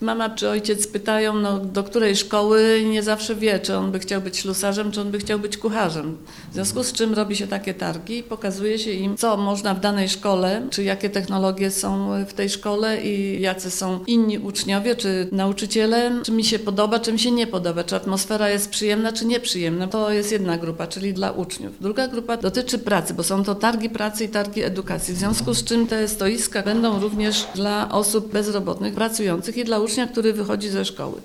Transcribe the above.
Mama czy ojciec pytają, do której szkoły, nie zawsze wie, czy on by chciał być ślusarzem, czy on by chciał być kucharzem. W związku z czym robi się takie targi i pokazuje się im, co można w danej szkole, czy jakie technologie są w tej szkole i jacy są inni uczniowie, czy nauczyciele, czy mi się podoba, czy mi się nie podoba, czy atmosfera jest przyjemna, czy nieprzyjemna. To jest jedna grupa, czyli dla uczniów. Druga grupa dotyczy pracy, bo są to targi pracy i targi edukacji. W związku z czym te stoiska będą również dla osób bezrobotnych, pracujących i dla ucznia, który wychodzi ze szkoły.